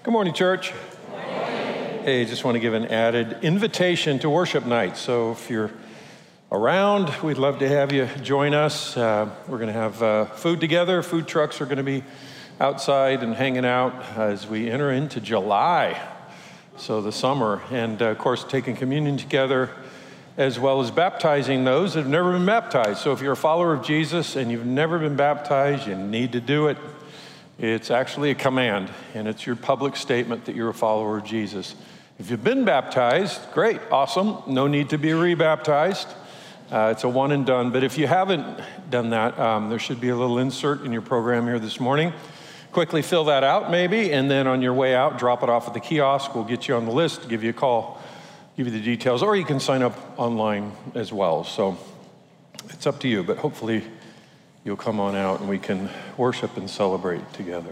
Good morning, church. Good morning. Hey, just want to give an added invitation to worship night. So if you're around, we'd love to have you join us. We're going to have food together. Food trucks are going to be outside and hanging out as we enter into July, so the summer. And of course, taking communion together, as well as baptizing those that have never been baptized. So if you're a follower of Jesus and you've never been baptized, you need to do it. It's actually a command, and it's your public statement that you're a follower of Jesus. If you've been baptized, great, awesome. No need to be rebaptized. It's a one and done. But if you haven't done that, there should be a little insert in your program here this morning. Quickly fill that out maybe, and then on your way out, drop it off at the kiosk. We'll get you on the list, give you a call, give you the details, or you can sign up online as well. So it's up to you, but hopefully you'll come on out and we can worship and celebrate together.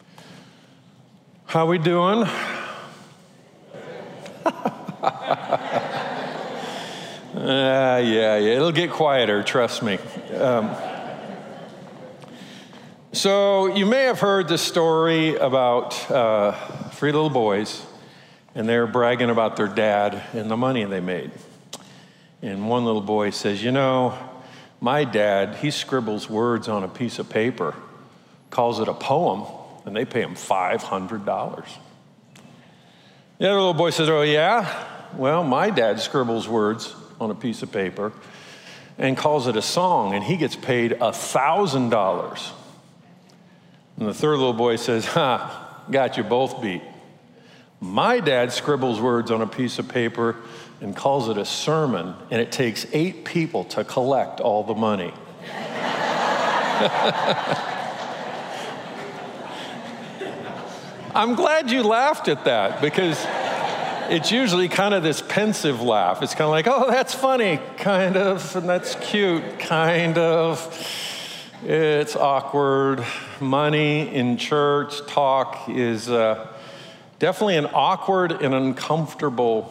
How we doing? Yeah, it'll get quieter, trust me. So you may have heard the story about three little boys, and they're bragging about their dad and the money they made. And one little boy says, you know, my dad, he scribbles words on a piece of paper, calls it a poem, and they pay him $500. The other little boy says, oh yeah? Well, my dad scribbles words on a piece of paper and calls it a song, and he gets paid $1,000. And the third little boy says, got you both beat. My dad scribbles words on a piece of paper and calls it a sermon, and it takes 8 people to collect all the money. I'm glad you laughed at that, because it's usually kind of this pensive laugh. It's kind of like, oh, that's funny, kind of, and that's cute, kind of. It's awkward. Money in church talk is definitely an awkward and uncomfortable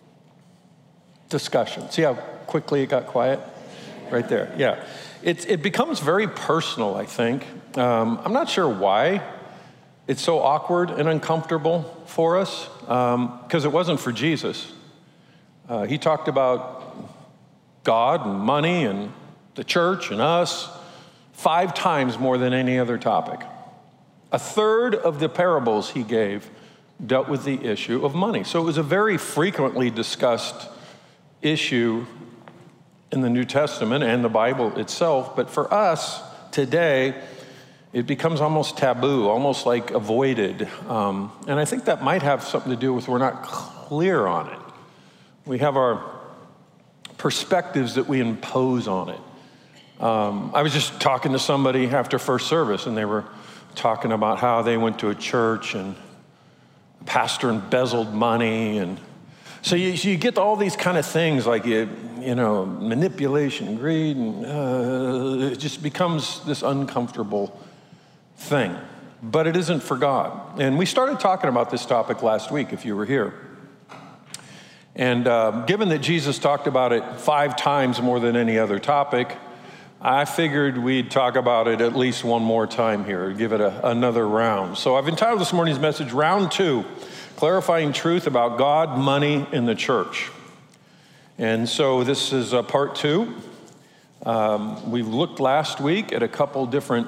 discussion. See how quickly it got quiet? Right there, yeah. It becomes very personal, I think. I'm not sure why it's so awkward and uncomfortable for us, because it wasn't for Jesus. He talked about God and money and the church and us 5 times more than any other topic. A third of the parables he gave dealt with the issue of money. So it was a very frequently discussed issue in the New Testament and the Bible itself. But for us today, it becomes almost taboo, almost like avoided. And I think that might have something to do with we're not clear on it. We have our perspectives that we impose on it. I was just talking to somebody after first service, and they were talking about how they went to a church and the pastor embezzled money. And so you get all these kind of things like, you know, manipulation, greed, and it just becomes this uncomfortable thing. But it isn't for God. And we started talking about this topic last week, if you were here. And given that Jesus talked about it 5 times more than any other topic, I figured we'd talk about it at least one more time here, give it another round. So I've entitled this morning's message, Round 2, Clarifying Truth About God, Money, and the Church. And so this is part 2. We looked last week at a couple different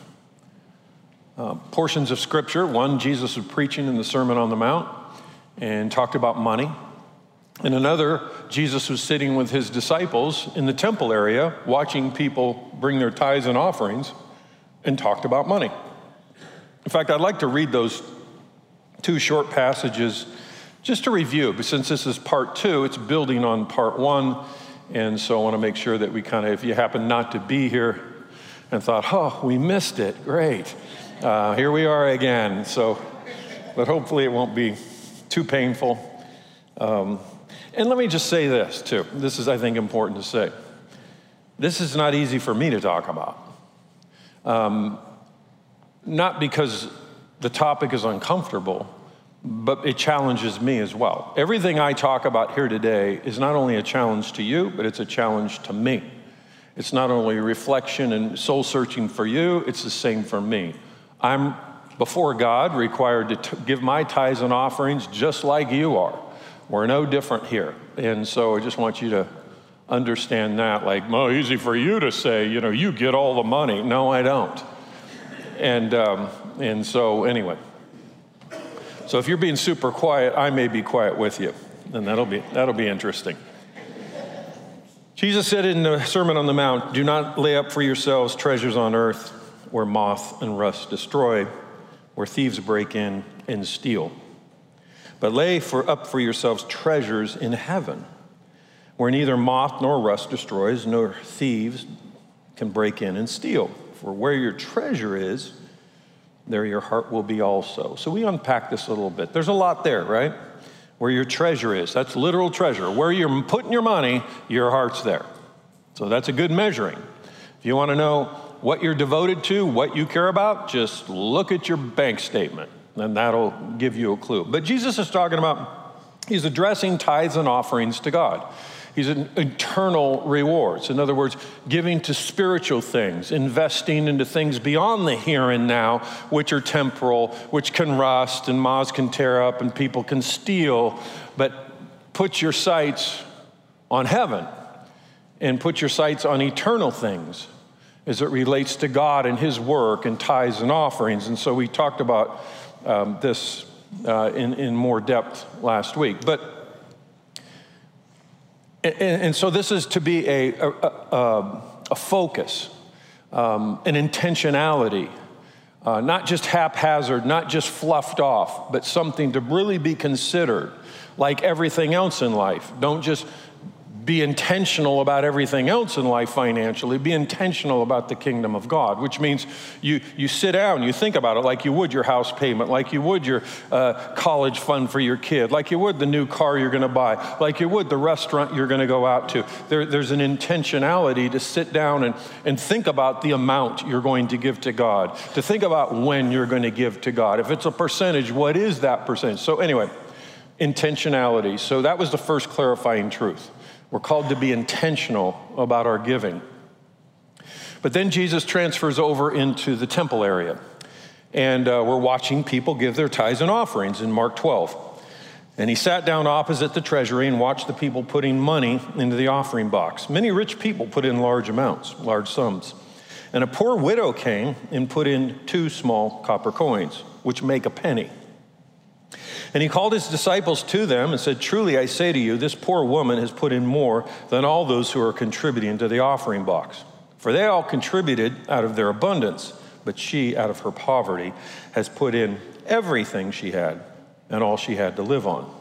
portions of Scripture. One, Jesus was preaching in the Sermon on the Mount and talked about money. And another, Jesus was sitting with his disciples in the temple area, watching people bring their tithes and offerings, and talked about money. In fact, I'd like to read those 2 short passages just to review, but since this is part 2, it's building on part 1, and so I want to make sure that we kind of, if you happen not to be here and thought, oh, we missed it, great. Here we are again, but hopefully it won't be too painful. And let me just say this, too. This is, I think, important to say. This is not easy for me to talk about. Not because the topic is uncomfortable, but it challenges me as well. Everything I talk about here today is not only a challenge to you, but it's a challenge to me. It's not only reflection and soul searching for you, it's the same for me. I'm before God, required to give my tithes and offerings just like you are. We're no different here. And so I just want you to understand that. Like, well, easy for you to say, you get all the money. No, I don't. And so anyway. So if you're being super quiet, I may be quiet with you. And that'll be interesting. Jesus said in the Sermon on the Mount, do not lay up for yourselves treasures on earth where moth and rust destroy, where thieves break in and steal. But lay up for yourselves treasures in heaven, where neither moth nor rust destroys, nor thieves can break in and steal. For where your treasure is, there your heart will be also. So we unpack this a little bit. There's a lot there, right? Where your treasure is. That's literal treasure. Where you're putting your money, your heart's there. So that's a good measuring. If you want to know what you're devoted to, what you care about, just look at your bank statement, and that'll give you a clue. But Jesus is talking about, he's addressing tithes and offerings to God. He's an eternal rewards. In other words, giving to spiritual things, investing into things beyond the here and now, which are temporal, which can rust and moths can tear up and people can steal. But put your sights on heaven and put your sights on eternal things as it relates to God and his work and tithes and offerings. And so we talked about this in more depth last week. And so this is to be a focus, an intentionality, not just haphazard, not just fluffed off, but something to really be considered like everything else in life. Don't just be intentional about everything else in life financially. Be intentional about the kingdom of God, which means you sit down, you think about it like you would your house payment, like you would your college fund for your kid, like you would the new car you're going to buy, like you would the restaurant you're going to go out to. There's an intentionality to sit down and think about the amount you're going to give to God, to think about when you're going to give to God. If it's a percentage, what is that percentage? So anyway, intentionality. So that was the first clarifying truth. We're called to be intentional about our giving. But then Jesus transfers over into the temple area. And we're watching people give their tithes and offerings in Mark 12. And he sat down opposite the treasury and watched the people putting money into the offering box. Many rich people put in large amounts, large sums. And a poor widow came and put in 2 small copper coins, which make a penny. And he called his disciples to them and said, truly, I say to you, this poor woman has put in more than all those who are contributing to the offering box. For they all contributed out of their abundance, but she, out of her poverty, has put in everything she had and all she had to live on.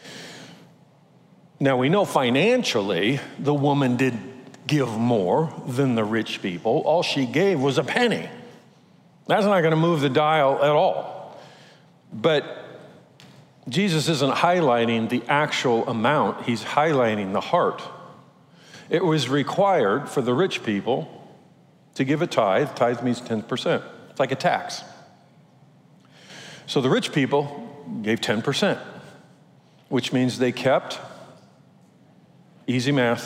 Now, we know financially, the woman did give more than the rich people. All she gave was a penny. That's not going to move the dial at all. But Jesus isn't highlighting the actual amount, he's highlighting the heart. It was required for the rich people to give a tithe. Tithe means 10%. It's like a tax. So the rich people gave 10%, which means they kept, easy math,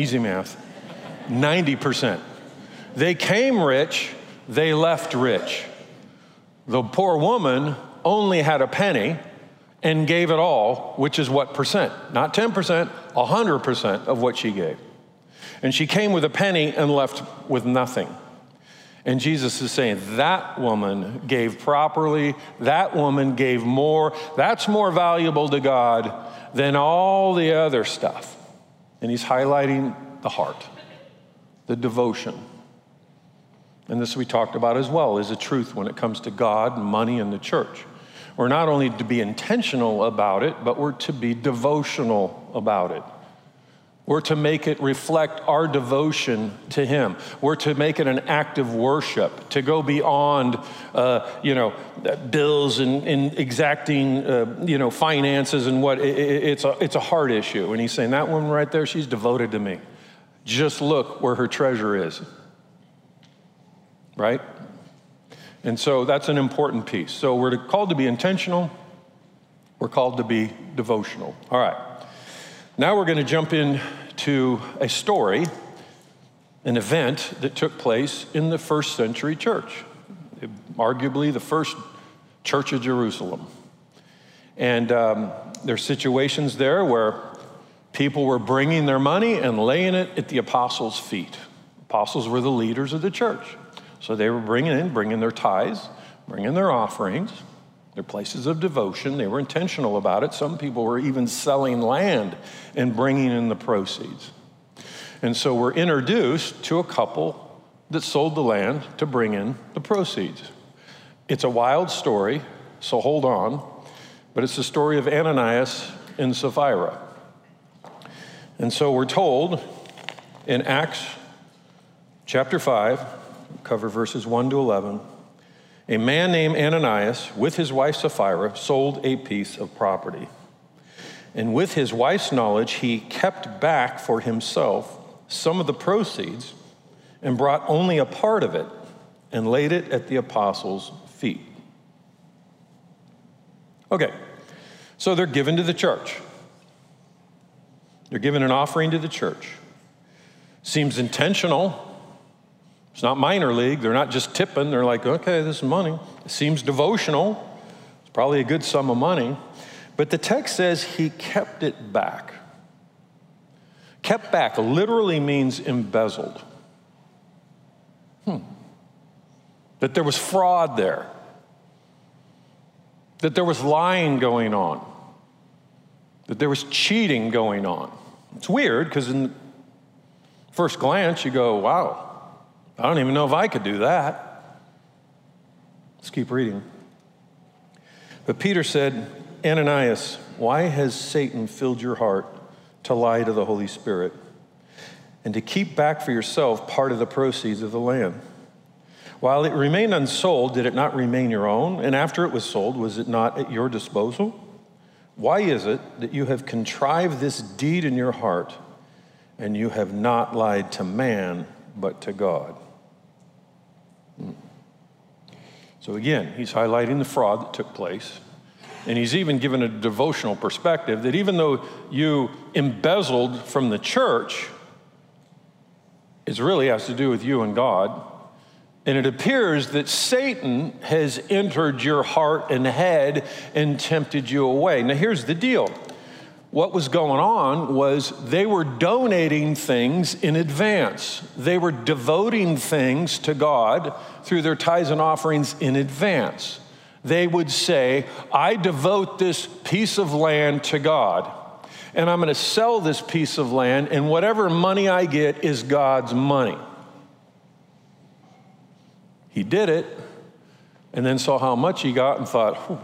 90%. They came rich, they left rich. The poor woman only had a penny and gave it all, which is what percent? Not 10%, 100% of what she gave. And she came with a penny and left with nothing. And Jesus is saying, that woman gave properly, that woman gave more, that's more valuable to God than all the other stuff. And he's highlighting the heart, the devotion. And this we talked about as well, is a truth when it comes to God, money, and the church. We're not only to be intentional about it, but we're to be devotional about it. We're to make it reflect our devotion to him. We're to make it an act of worship, to go beyond, bills and exacting, finances and what. It's a heart issue. And he's saying, that woman right there, she's devoted to me. Just look where her treasure is. Right? And so that's an important piece. So we're called to be intentional. We're called to be devotional. All right. Now we're going to jump into a story, an event that took place in the first century church. Arguably the first Church of Jerusalem. And there's situations there where people were bringing their money and laying it at the apostles' feet. Apostles were the leaders of the church. So they were bringing their tithes, bringing their offerings, their places of devotion. They were intentional about it. Some people were even selling land and bringing in the proceeds. And so we're introduced to a couple that sold the land to bring in the proceeds. It's a wild story, so hold on. But it's the story of Ananias and Sapphira. And so we're told in Acts chapter 5, cover verses 1 to 11, a man named Ananias, with his wife Sapphira, sold a piece of property. And with his wife's knowledge, he kept back for himself some of the proceeds and brought only a part of it and laid it at the apostles' feet. Okay, so they're given to the church. They're giving an offering to the church. Seems intentional. It's not minor league. They're not just tipping. They're like, okay, this is money. It seems devotional. It's probably a good sum of money. But the text says he kept it back. Kept back literally means embezzled. That there was fraud there. That there was lying going on. That there was cheating going on. It's weird because in first glance you go, wow, I don't even know if I could do that. Let's keep reading. But Peter said, Ananias, why has Satan filled your heart to lie to the Holy Spirit and to keep back for yourself part of the proceeds of the land? While it remained unsold, did it not remain your own? And after it was sold, was it not at your disposal? Why is it that you have contrived this deed in your heart and you have not lied to man, but to God? So again, he's highlighting the fraud that took place. And he's even given a devotional perspective that even though you embezzled from the church, it really has to do with you and God. And it appears that Satan has entered your heart and head and tempted you away. Now, here's the deal. What was going on was they were donating things in advance. They were devoting things to God through their tithes and offerings in advance. They would say, I devote this piece of land to God, and I'm going to sell this piece of land, and whatever money I get is God's money. He did it, and then saw how much he got and thought,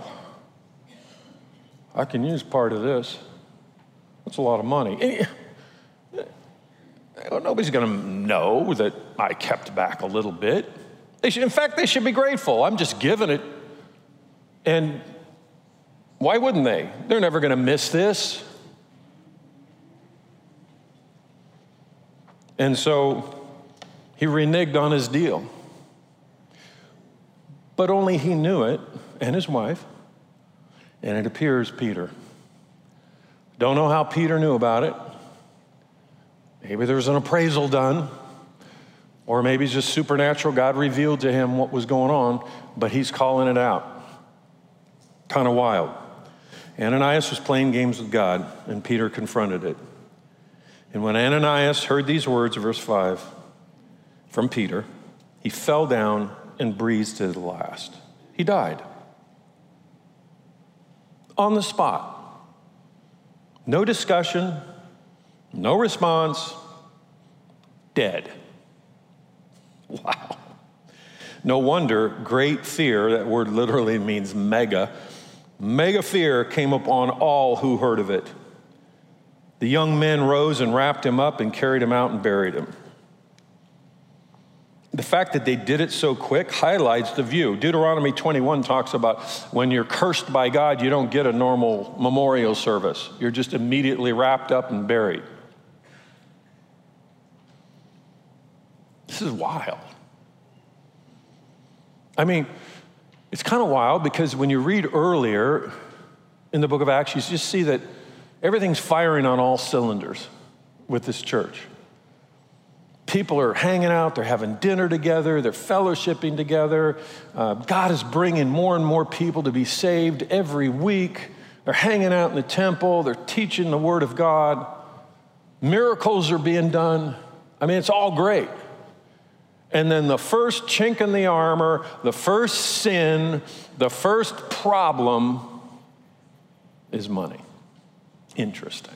I can use part of this. That's a lot of money. Nobody's going to know that I kept back a little bit. In fact, they should be grateful. I'm just giving it. And why wouldn't they? They're never going to miss this. And so he reneged on his deal. But only he knew it, and his wife, and it appears Peter. Don't know how Peter knew about it. Maybe there was an appraisal done, or maybe it's just supernatural. God revealed to him what was going on, but he's calling it out. Kind of wild. Ananias was playing games with God, and Peter confronted it. And when Ananias heard these words, verse 5, from Peter, he fell down and breathed to the last. He died. On the spot. No discussion, no response, dead. Wow. No wonder great fear, that word literally means mega fear came upon all who heard of it. The young men rose and wrapped him up and carried him out and buried him. The fact that they did it so quick highlights the view. Deuteronomy 21 talks about when you're cursed by God, you don't get a normal memorial service. You're just immediately wrapped up and buried. This is wild. I mean, it's kind of wild because when you read earlier in the book of Acts, you just see that everything's firing on all cylinders with this church. People are hanging out, they're having dinner together, they're fellowshipping together. God is bringing more and more people to be saved every week. They're hanging out in the temple, they're teaching the Word of God. Miracles are being done. I mean, it's all great. And then the first chink in the armor, the first sin, the first problem is money. Interesting.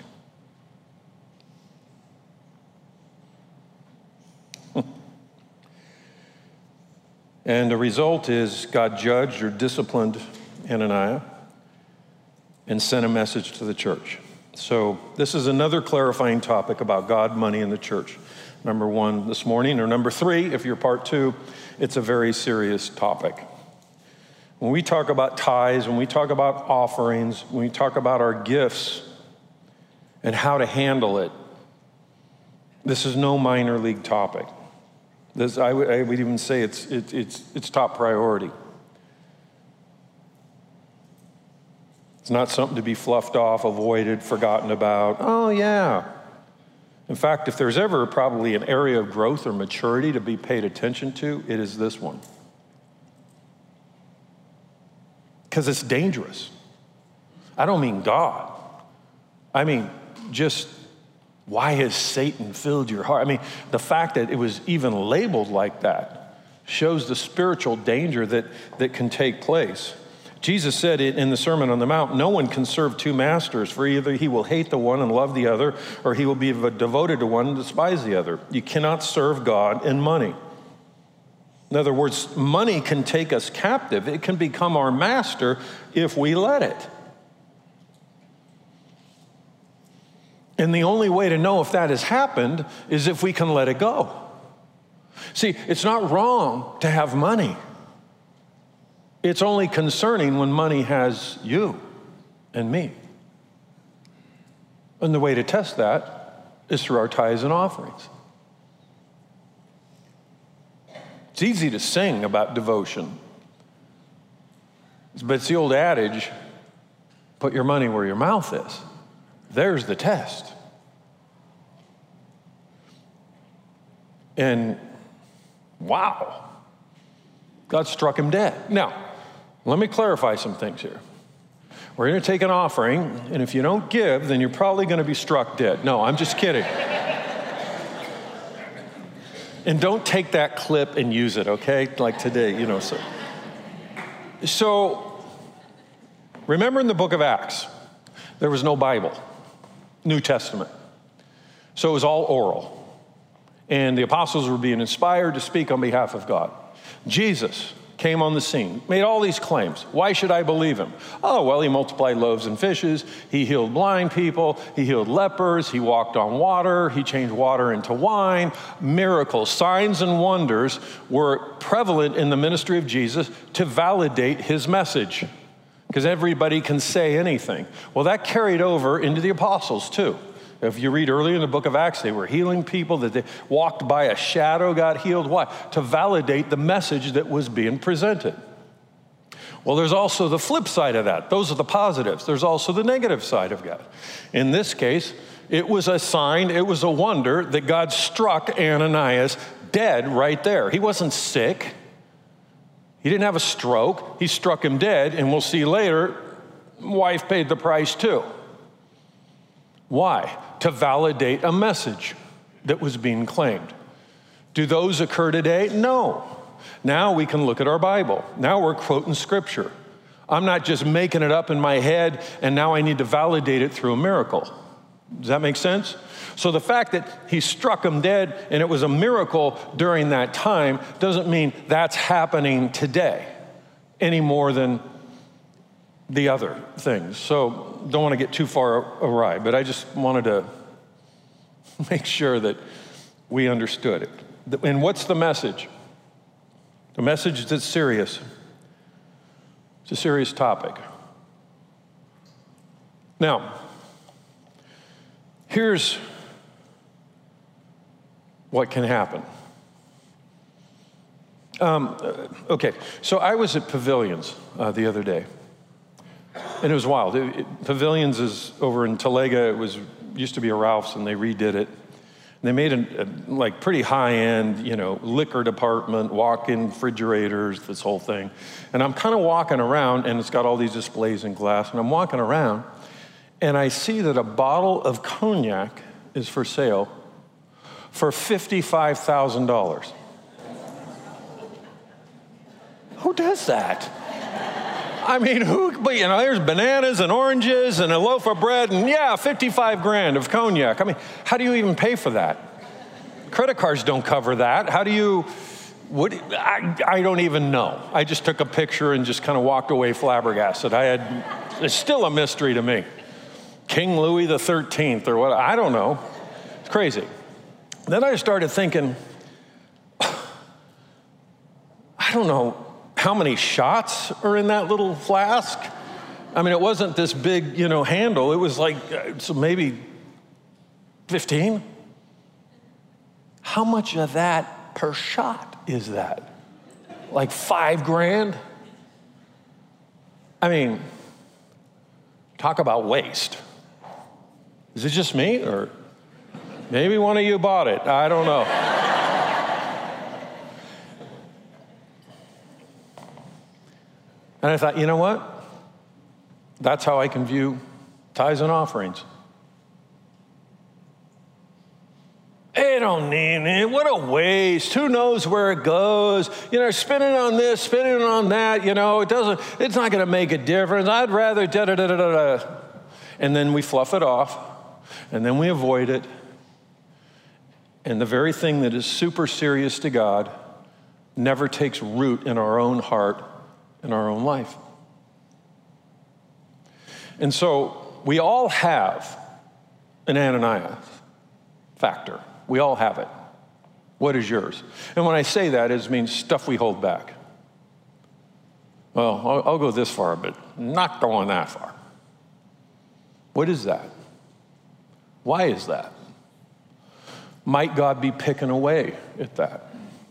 And the result is God judged or disciplined Hananiah and sent a message to the church. So this is another clarifying topic about God, money, and the church. Number one this morning, or number three, if you're part two, it's a very serious topic. When we talk about tithes, when we talk about offerings, when we talk about our gifts and how to handle it, this is no minor league topic. This, I would even say it's top priority. It's not something to be fluffed off, avoided, forgotten about. Oh, yeah. In fact, if there's ever probably an area of growth or maturity to be paid attention to, it is this one. Because it's dangerous. I don't mean God. I mean, just why has Satan filled your heart? I mean, the fact that it was even labeled like that shows the spiritual danger that can take place. Jesus said in the Sermon on the Mount, no one can serve two masters, for either he will hate the one and love the other, or he will be devoted to one and despise the other. You cannot serve God and money. In other words, money can take us captive. It can become our master if we let it. And the only way to know if that has happened is if we can let it go. See, it's not wrong to have money. It's only concerning when money has you and me. And the way to test that is through our tithes and offerings. It's easy to sing about devotion, but it's the old adage, put your money where your mouth is. There's the test. And wow, God struck him dead. Now, let me clarify some things here. We're going to take an offering, and if you don't give, then you're probably going to be struck dead. No, I'm just kidding. And don't take that clip and use it, okay? Like today, you know. So remember in the book of Acts, there was no Bible, New Testament. So it was all oral. And the apostles were being inspired to speak on behalf of God. Jesus came on the scene, made all these claims. Why should I believe him? Oh, well, he multiplied loaves and fishes. He healed blind people. He healed lepers. He walked on water. He changed water into wine. Miracles, signs, and wonders were prevalent in the ministry of Jesus to validate his message, because everybody can say anything. Well, that carried over into the apostles too. If you read earlier in the book of Acts, they were healing people, that they walked by a shadow, got healed. Why? To validate the message that was being presented. Well, there's also the flip side of that. Those are the positives. There's also the negative side of God. In this case, it was a sign, it was a wonder that God struck Ananias dead right there. He wasn't sick. He didn't have a stroke. He struck him dead, and we'll see later, wife paid the price too. Why? To validate a message that was being claimed. Do those occur today? No. Now we can look at our Bible. Now we're quoting scripture. I'm not just making it up in my head and now I need to validate it through a miracle. Does that make sense? So the fact that he struck him dead and it was a miracle during that time doesn't mean that's happening today any more than the other things. So don't want to get too far awry, but I just wanted to make sure that we understood it. And what's the message? The message is it's serious. It's a serious topic. Now, here's what can happen. Okay, so I was at Pavilions the other day. And it was wild. Pavilions is over in Talega. It used to be a Ralph's, and they redid it. They made a like pretty high-end, liquor department, walk-in refrigerators, this whole thing. And I'm kind of walking around, and it's got all these displays in glass, and I'm walking around, and I see that a bottle of cognac is for sale for $55,000. Who does that? I mean, there's bananas and oranges and a loaf of bread and 55 grand of cognac. I mean, how do you even pay for that? Credit cards don't cover that. How do you, I don't even know. I just took a picture and just kind of walked away flabbergasted. It's still a mystery to me. King Louis the 13th or what, I don't know. It's crazy. Then I started thinking, I don't know how many shots are in that little flask. I mean, it wasn't this big, handle. It was like, so maybe 15. How much of that per shot is that? Like 5 grand? I mean, talk about waste. Is it just me, or maybe one of you bought it? I don't know. And I thought, you know what? That's how I can view tithes and offerings. They don't need it. What a waste. Who knows where it goes? Spending on this, spending on that, it's not going to make a difference. I'd rather da-da-da-da-da. And then we fluff it off, and then we avoid it. And the very thing that is super serious to God never takes root in our own heart, in our own life. And so we all have an Ananias factor. We all have it. What is yours? And when I say that, it means stuff we hold back. Well, I'll go this far, but not going that far. What is that? Why is that? Might God be picking away at that?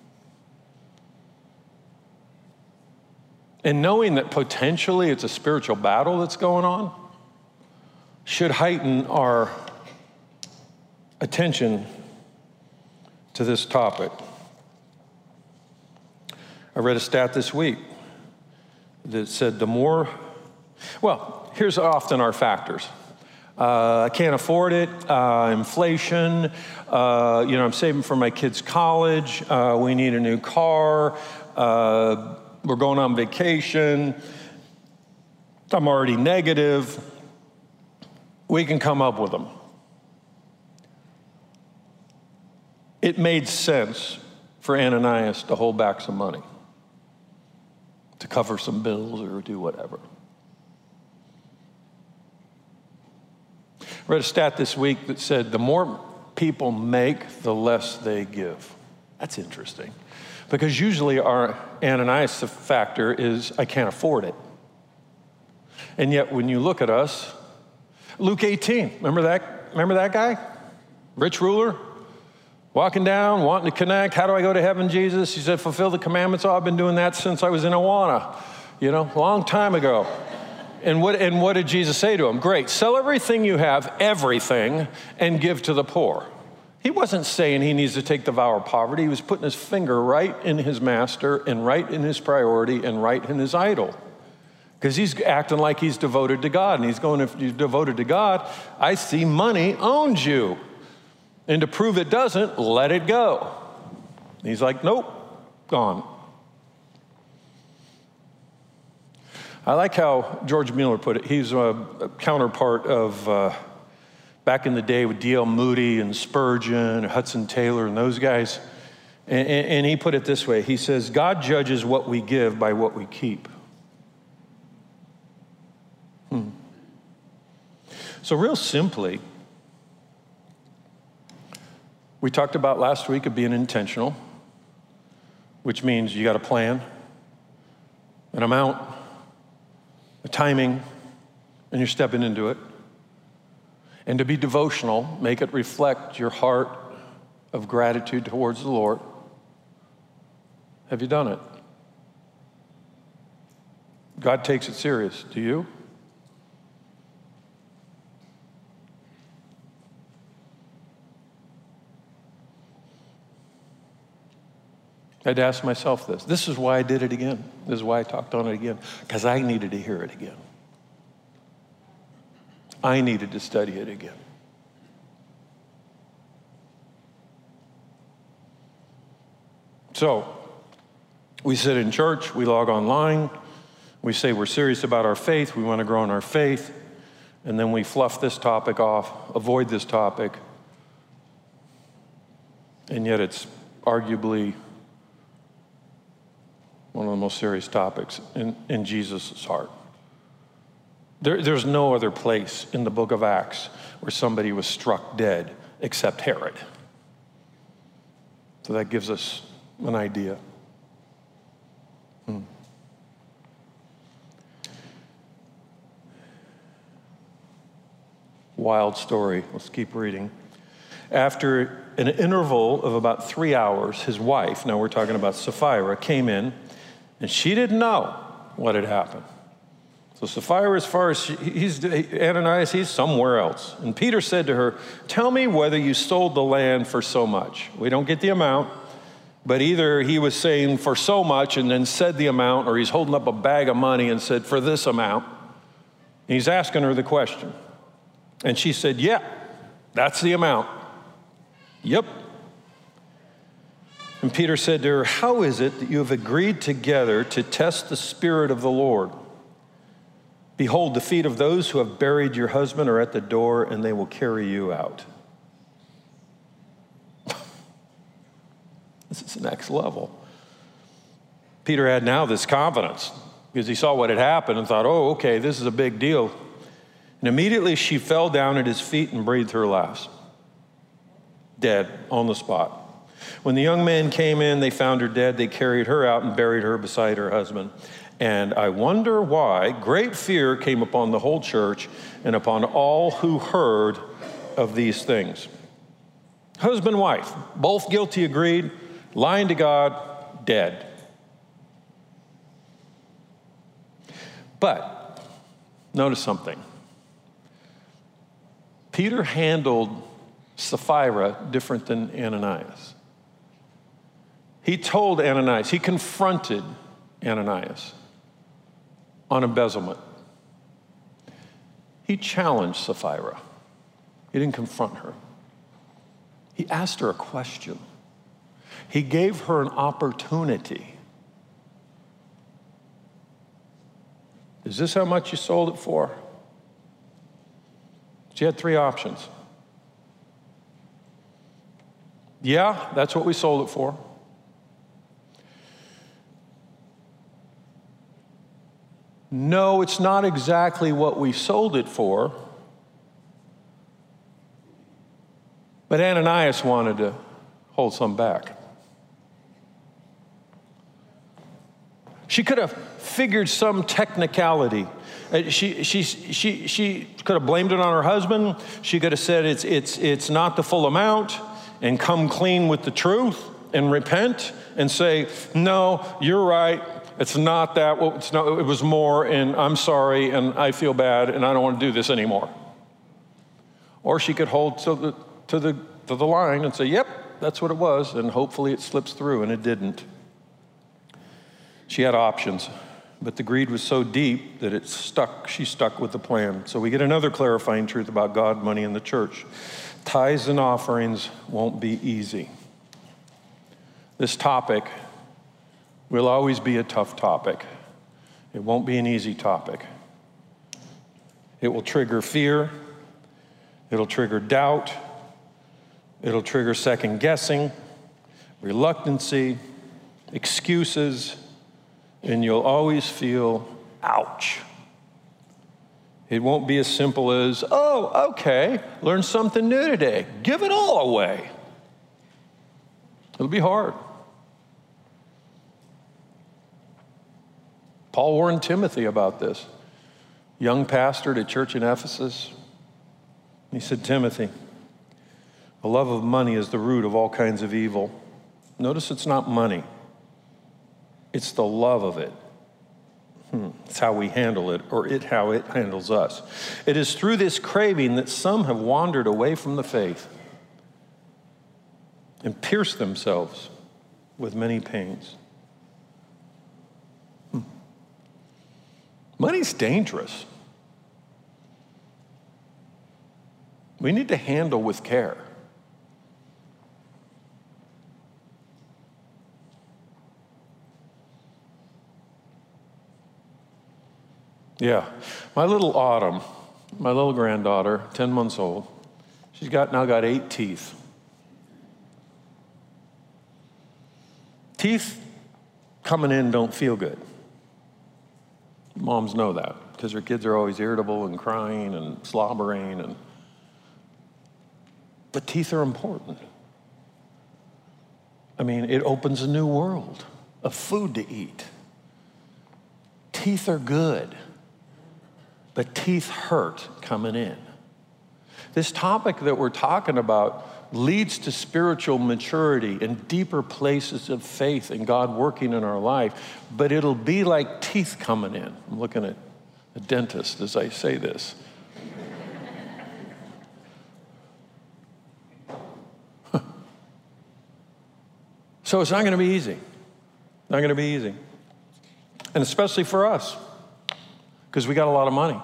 And knowing that potentially it's a spiritual battle that's going on should heighten our attention to this topic. I read a stat this week that said here's often our factors. I can't afford it, inflation, I'm saving for my kids' college, we need a new car, we're going on vacation, I'm already negative. We can come up with them. It made sense for Ananias to hold back some money, to cover some bills or do whatever. I read a stat this week that said the more people make, the less they give. That's interesting. Because usually our Ananias factor is, I can't afford it. And yet when you look at us, Luke 18, remember that guy? Rich ruler? Walking down, wanting to connect. How do I go to heaven, Jesus? He said, fulfill the commandments. Oh, I've been doing that since I was in Awana, long time ago. And what did Jesus say to him? Great, sell everything you have, everything, and give to the poor. He wasn't saying he needs to take the vow of poverty. He was putting his finger right in his master and right in his priority and right in his idol. Because he's acting like he's devoted to God. And he's going, if you're devoted to God, I see money owns you. And to prove it doesn't, let it go. And he's like, nope, gone. I like how George Mueller put it. He's a counterpart of back in the day with D.L. Moody and Spurgeon, Hudson Taylor, and those guys. And he put it this way. He says, God judges what we give by what we keep. So real simply, we talked about last week of being intentional, which means you got a plan, an amount, a timing, and you're stepping into it. And to be devotional, make it reflect your heart of gratitude towards the Lord. Have you done it? God takes it serious. Do you? I had to ask myself this. This is why I did it again. This is why I talked on it again, because I needed to hear it again. I needed to study it again. So, we sit in church, we log online, we say we're serious about our faith, we want to grow in our faith, and then we fluff this topic off, avoid this topic, and yet it's arguably one of the most serious topics in Jesus' heart. There's no other place in the book of Acts where somebody was struck dead except Herod. So that gives us an idea. Wild story. Let's keep reading. After an interval of about 3 hours, his wife, now we're talking about Sapphira, came in, and she didn't know what had happened. So Sapphira, as far as Ananias, he's somewhere else. And Peter said to her, "Tell me whether you sold the land for so much." We don't get the amount, but either he was saying for so much and then said the amount, or he's holding up a bag of money and said for this amount. And he's asking her the question. And she said, "Yeah, that's the amount." "Yep." And Peter said to her, "How is it that you have agreed together to test the Spirit of the Lord? Behold, the feet of those who have buried your husband are at the door, and they will carry you out." This is next level. Peter had now this confidence because he saw what had happened and thought, "Oh, okay, this is a big deal." And immediately she fell down at his feet and breathed her last. Dead on the spot. When the young men came in, they found her dead. They carried her out and buried her beside her husband. And I wonder why great fear came upon the whole church and upon all who heard of these things. Husband, wife, both guilty, agreed, lying to God, dead. But notice something. Peter handled Sapphira different than Ananias. He told Ananias, he confronted Ananias on embezzlement. He challenged Sapphira. He didn't confront her. He asked her a question. He gave her an opportunity. Is this how much you sold it for? She had 3 options. Yeah, that's what we sold it for. No, it's not exactly what we sold it for. But Ananias wanted to hold some back. She could have figured some technicality. She could have blamed it on her husband. She could have said it's not the full amount and come clean with the truth and repent and say, "No, you're right. It's not that. Well, it was more, and I'm sorry, and I feel bad, and I don't want to do this anymore." Or she could hold to the line and say, "Yep, that's what it was," and hopefully it slips through, and it didn't. She had options, but the greed was so deep that it stuck. She stuck with the plan. So we get another clarifying truth about God, money, and the church. Tithes and offerings won't be easy. This topic will always be a tough topic. It won't be an easy topic. It will trigger fear. It'll trigger doubt. It'll trigger second guessing, reluctancy, excuses, and you'll always feel, ouch. It won't be as simple as, "Oh, okay, learn something new today. Give it all away." It'll be hard. Paul warned Timothy about this. Young pastor at a church in Ephesus. He said, "Timothy, the love of money is the root of all kinds of evil." Notice it's not money. It's the love of it. It's how we handle it, or how it handles us. It is through this craving that some have wandered away from the faith and pierced themselves with many pains. Money's dangerous. We need to handle with care. Yeah, my little Autumn, my little granddaughter, 10 months old, she's now got 8 teeth. Teeth coming in don't feel good. Moms know that because their kids are always irritable and crying and slobbering. But teeth are important. I mean, it opens a new world of food to eat. Teeth are good, but teeth hurt coming in. This topic that we're talking about leads to spiritual maturity and deeper places of faith in God working in our life, but it'll be like teeth coming in. I'm looking at a dentist as I say this. So it's not going to be easy. Not going to be easy. And especially for us, because we got a lot of money.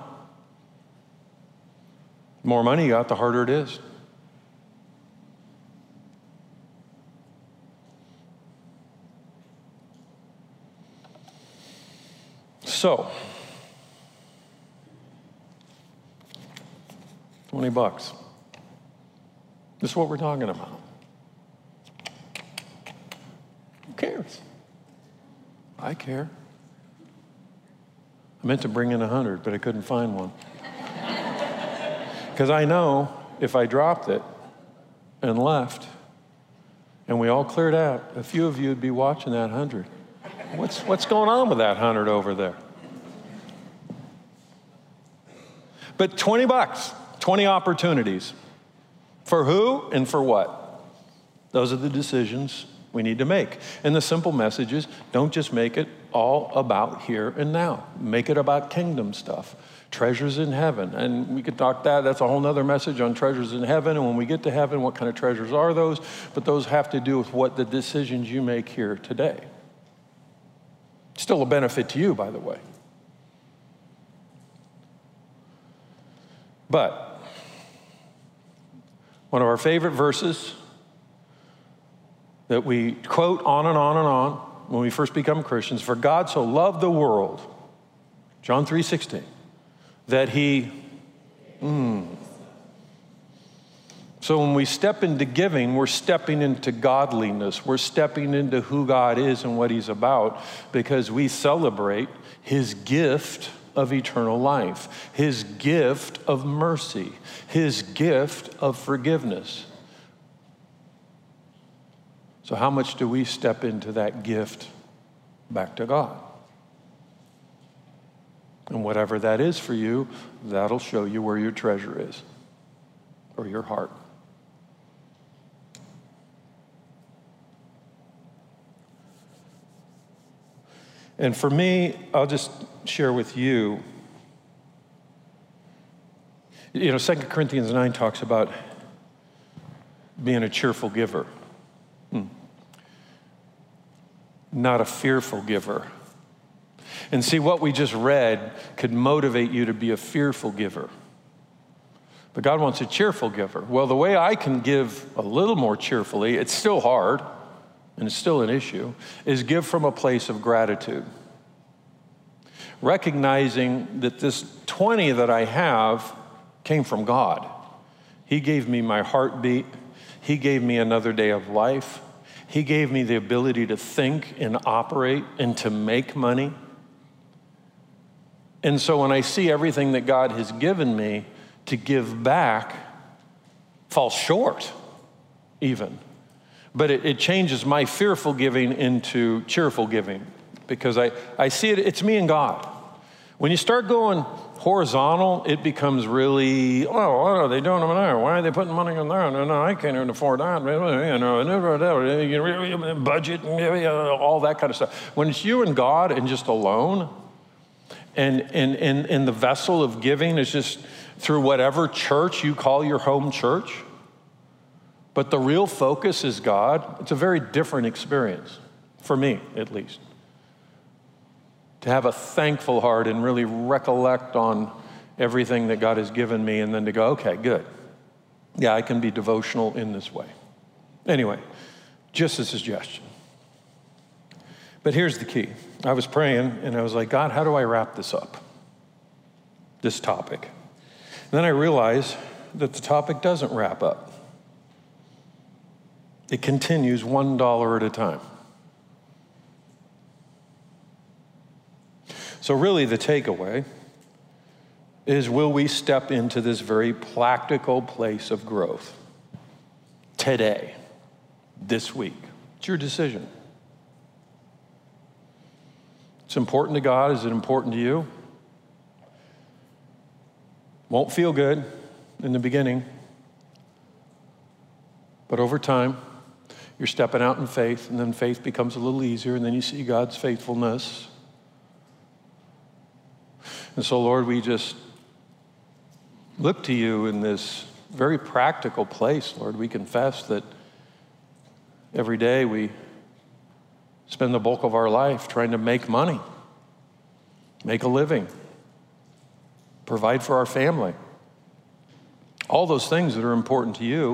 The more money you got, the harder it is. So, $20. This is what we're talking about. Who cares? I care. I meant to bring in 100, but I couldn't find one. Because I know if I dropped it and left, and we all cleared out, a few of you would be watching that 100. What's going on with that 100 over there? But $20, 20 opportunities. For who and for what? Those are the decisions we need to make. And the simple message is, don't just make it all about here and now. Make it about kingdom stuff. Treasures in heaven. And we could talk that's a whole nother message on treasures in heaven. And when we get to heaven, what kind of treasures are those? But those have to do with what the decisions you make here today. Still a benefit to you, by the way. But one of our favorite verses that we quote on and on and on when we first become Christians, for God so loved the world, John 3:16, that he, So when we step into giving, we're stepping into godliness. We're stepping into who God is and what he's about because we celebrate his gift of eternal life, his gift of mercy, his gift of forgiveness. So how much do we step into that gift back to God? And whatever that is for you, that'll show you where your treasure is or your heart. And for me, I'll just share with you, 2 Corinthians 9 talks about being a cheerful giver, not a fearful giver. And see, what we just read could motivate you to be a fearful giver. But God wants a cheerful giver. Well, the way I can give a little more cheerfully, it's still hard, and it's still an issue, is give from a place of gratitude. Recognizing that this 20 that I have came from God. He gave me my heartbeat. He gave me another day of life. He gave me the ability to think and operate and to make money. And so when I see everything that God has given me to give back, falls short even. But it changes my fearful giving into cheerful giving because I see it's me and God. When you start going horizontal, it becomes really, what are they doing over there? Why are they putting money in there? No, I can't even afford that. Budget, all that kind of stuff. When it's you and God and just alone, and the vessel of giving is just through whatever church you call your home church, but the real focus is God, it's a very different experience. for me at least. To have a thankful heart and really recollect on everything that God has given me, and then to go, okay, good. Yeah, I can be devotional in this way. Anyway, just a suggestion. But here's the key. I was praying, and I was like, God, how do I wrap this up? This topic. And then I realized that the topic doesn't wrap up. It continues $1 at a time. So really the takeaway is, will we step into this very practical place of growth today, this week? It's your decision. It's important to God. Is it important to you? Won't feel good in the beginning, but over time, you're stepping out in faith, and then faith becomes a little easier, and then you see God's faithfulness. And so, Lord, we just look to you in this very practical place, Lord. We confess that every day we spend the bulk of our life trying to make money, make a living, provide for our family. All those things that are important to you.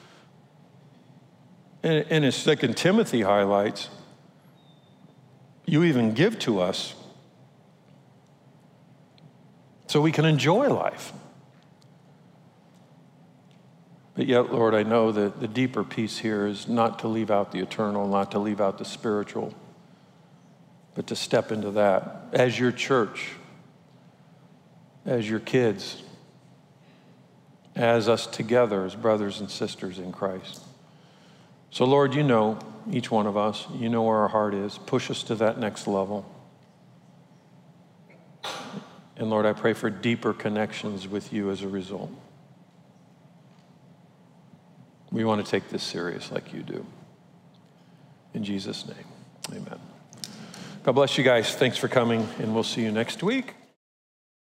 And as 2 Timothy highlights, you even give to us so we can enjoy life. But yet, Lord, I know that the deeper piece here is not to leave out the eternal, not to leave out the spiritual, but to step into that as your church, as your kids, as us together as brothers and sisters in Christ. So, Lord, you know each one of us. You know where our heart is. Push us to that next level. And, Lord, I pray for deeper connections with you as a result. We want to take this serious like you do. In Jesus' name, amen. God bless you guys. Thanks for coming, and we'll see you next week.